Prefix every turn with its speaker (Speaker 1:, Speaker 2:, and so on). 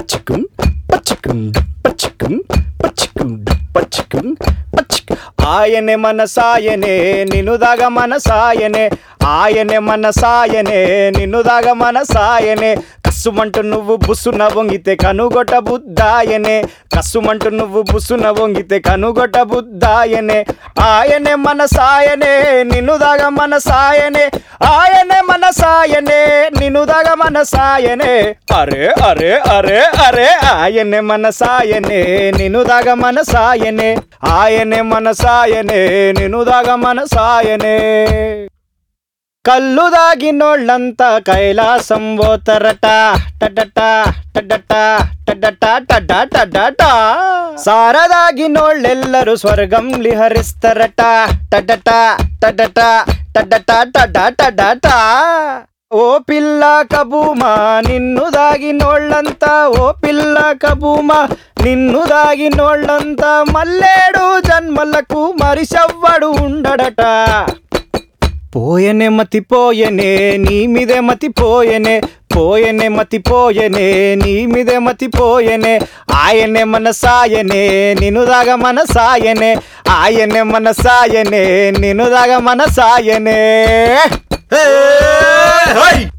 Speaker 1: పచ్చికం పచ్చికం పచ్చికం పచ్చికం పచ్చికం పచ్చిక ఆయనే మన సాయనే నిన్నుదాగ మన సాయనే ఆయనే మన సాయనే నిన్నుదాగ మన సాయనే కస్సుమంటూ నువ్వు బుస్సున వంగితే కనుగొట్ట బుద్ధాయనే కస్సుమంటూ నువ్వు బుస్సున వంగితే కనుగొట్ట బుద్ధాయనే ఆయనే మన సాయనే నిన్నుదాగ మన సాయనే ఆయనే మన సాయనే నిన్నుదాగ మన సాయనే అరే అరే అరే అరే ఆయనే మన సాయనే నిన్నుదాగ మన సాయనే ఆయనే మన సాయనే నిన్నుదాగ మన సాయనే కళ్ళు దాగినోళ్ళంతా కైలాసం పోతరట టడట టడట టడట టడ టడట సారదాగినోళ్ళెల్లరూ స్వర్గం లిహరిస్తరట టడట టడట టడట టడ టడట ఓ పిల్ల కబూమా నిన్ను దాగినోళ్ళంతా ఓ పిల్ల కబూమా నిన్ను దాగినోళ్ళంతా మల్లేడు జన్మలకు మరిషవ్వడు ఉండడట పోయనే మతి పోయనే నీ మీదే మతి పోయనే పోయనే మతి పోయనే నీ మీదే మతి పోయనే ఆయనే మన సాయనే నిన్నుదాగ మన సాయనే ఆయనే మన సాయనే నిన్నుదాగ మన సాయనే